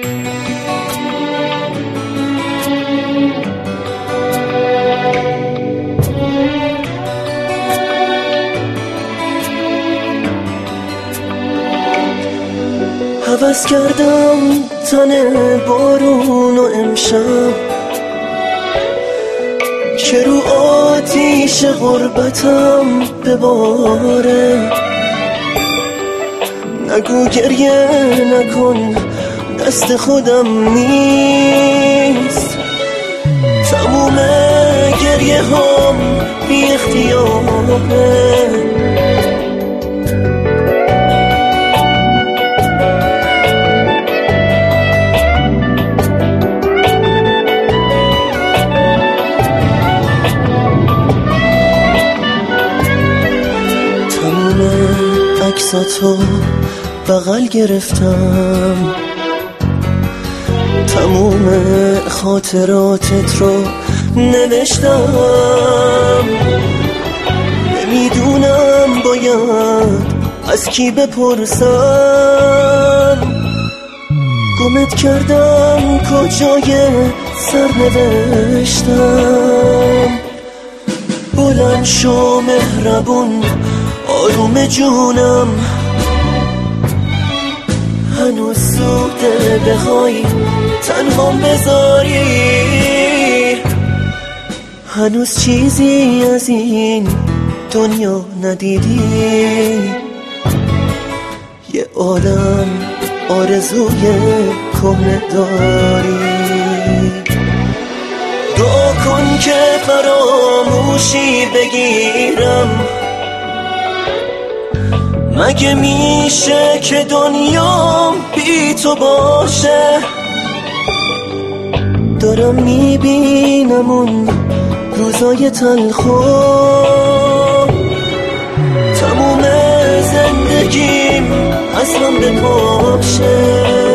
هوس کردم تن بارون و امشب که رو آتیش غربتم بباره. نگو گریه نکن دست خودم نیست، تموم گریه هم بی اختیاره. عکساتو بغل گرفتم، تموم خاطراتت رو نوشتم. نمیدونم باید از کی بپرسم، گمت کردم کجای سرنوشتم. بلند شو مهربون آروم جونم، هنوز زوده بخوای تنهام بذاری. هنوز چیزی از این دنیا ندیدی، یه عالم آرزوی کهنه داری. دعا کن که فراموشی بگیرم، مگه میشه که دنیا بی تو باشه؟ دارم میبینم اون روزای تلخو، تموم زندگیم از هم بپاشه.